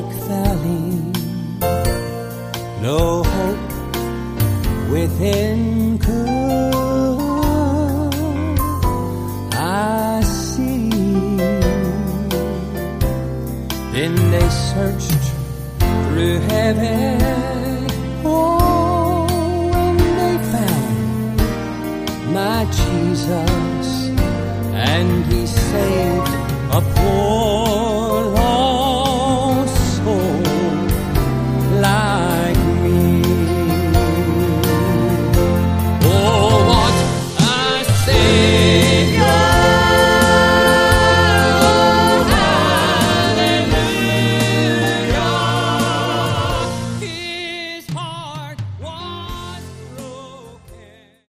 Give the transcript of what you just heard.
dark valley, no hope within could I see. Then they searched through heaven, oh, and they found my Jesus, and he saved